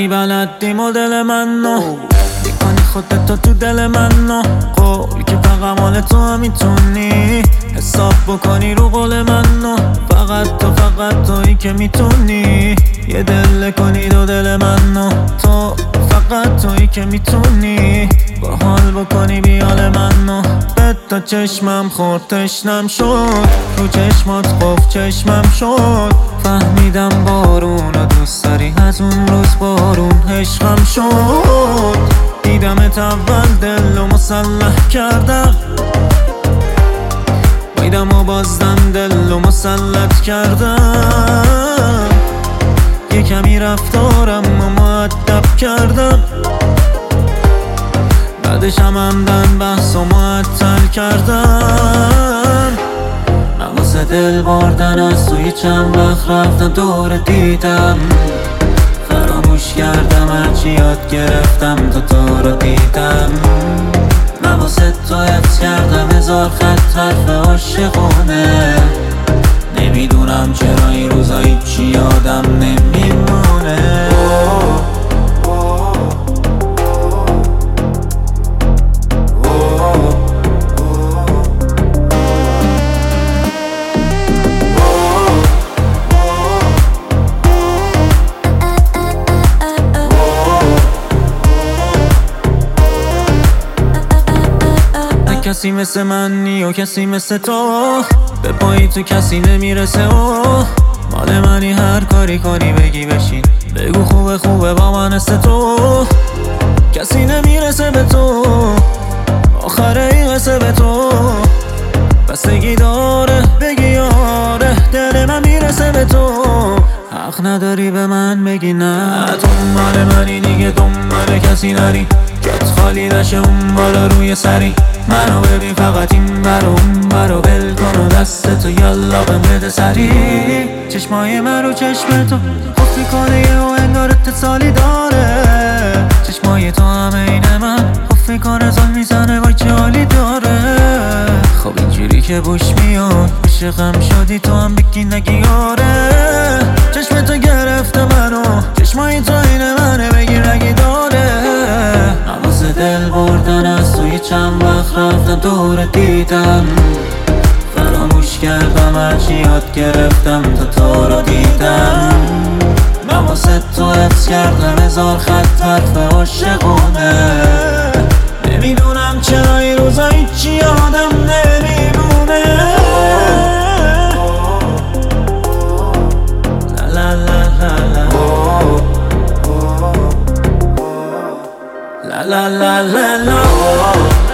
بلدی مدل منو میکنی خودتو تو دل منو قول که فقط مال تو میتونی حساب بکنی رو قول منو فقط تویی که میتونی یه دل کنی دو دل منو تو فقط تویی که میتونی با حال بکنی بیال منو به تا چشمم خورد تشنم شد رو چشمات خوف چشمم شد فهمیدم بارون رو دوست داری از اون روز بارون عشقم شد دیدمت اول دل و مسلح کردم بایدم و بازدم دل و مسلط کردم یه کمی رفتارم و مؤدب کردم بعدش همدن بحث و معطل کردم من واسه دل بردن از توی چند وقت رفتم دور دیدم فراموش کردم هرچی یاد گرفتم تا تو رو دیدم من واسه تو حفظ کردم هزار خط حرف عاشقونه نمیدونم چرا این روزا هیچی یادم نمیمونه کسی مثل من نی و کسی مثل تو به پایی تو کسی نمیرسه و مال منی هر کاری کنی بگی بشین بگو خوبه با من است تو کسی نمیرسه به تو آخره این قصه به تو بستگی داره بگی آره دل من میرسه به تو حق نداری به من بگی نه تو مال منی دیگه دنبال کسی نری جات خالی نشه اون بالا روی سری منو ببین فقط این برو اون برو بل کن و دستتو یالا بهم بده سری چشمای من رو چشم تو خفی کنه یه و انگار اتصالی داره چشمای تو همه این من خفی کنه زل میزنه وای چه حالی داره خب اینجوری که بوش میاد عاشقم شدی تو هم بگی نگی آره چشم تو گرفته منو چشمای تو این منه بگیر نگی داره نوازه دل بردن از توی چند وقت رفتم دور دیدم فراموش کردم هرچی یاد گرفتم تا تو رو دیدم من واسه تو حفظ کردم هزار خط حرف عاشقونه نمیدونم چرا این روزا هیچی یادم نمیمونه لا لا لا لا لا لا لا لا